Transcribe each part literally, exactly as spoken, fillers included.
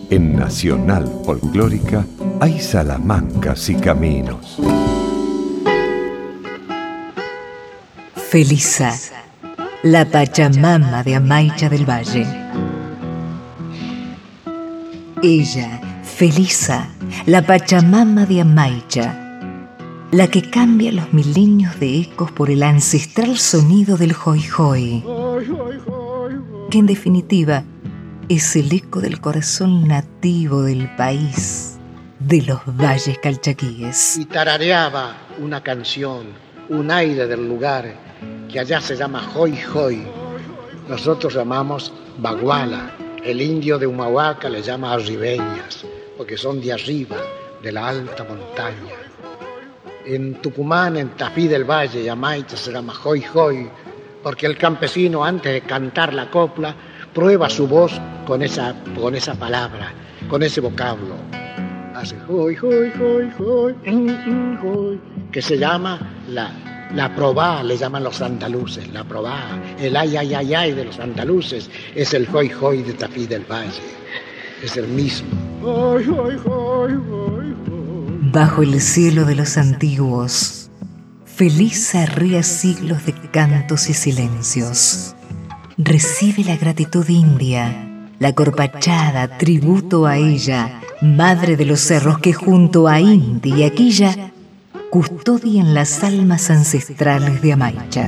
En Nacional Folclórica hay salamancas y caminos. Felisa, la Pachamama de Amaicha del Valle. Ella, Felisa, la Pachamama de Amaicha, la que cambia los milenios de ecos por el ancestral sonido del Hoy Hoy, que en definitiva es el eco del corazón nativo del país, de los valles calchaquíes. Y tarareaba una canción, un aire del lugar, que allá se llama Hoy Hoy. Nosotros llamamos Baguala, el indio de Humahuaca le llama arribeñas, porque son de arriba, de la alta montaña. En Tucumán, en Tafí del Valle y Amaicha se llama Hoy Hoy, porque el campesino antes de cantar la copla prueba su voz con esa, con esa palabra, con ese vocablo. Hace Hoy Hoy Hoy Hoy, hoy, que se llama la, la probá, le llaman los andaluces, la probá. El ay ay ay ay de los andaluces es el Hoy Hoy de Tafí del Valle, es el mismo. Hoy Hoy Hoy Hoy. Bajo el cielo de los antiguos, Felisa ría siglos de cantos y silencios. Recibe la gratitud india, la corpachada, tributo a ella, madre de los cerros que junto a Inti y Aquilla custodian las almas ancestrales de Amaicha.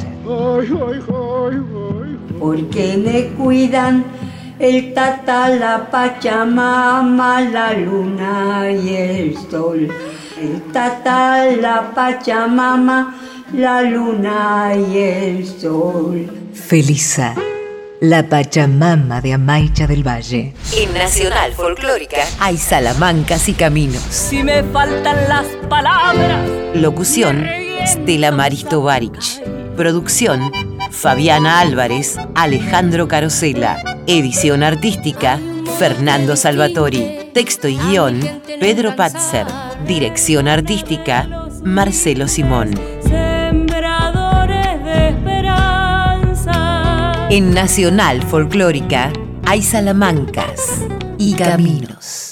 Porque me cuidan el tata, la Pachamama, la luna y el sol. El tata, la Pachamama, la luna y el sol. Felisa, la Pachamama de Amaicha del Valle. En Nacional Folclórica hay salamancas y caminos. Si me faltan las palabras. Locución, Stella Maristo Barich. Producción, Fabiana Álvarez, Alejandro Carosella. Edición artística, Fernando Salvatori. Texto y guión, Pedro Patzer. Dirección artística, Marcelo Simón. Sembradores de esperanza. En Nacional Folclórica hay salamancas y caminos.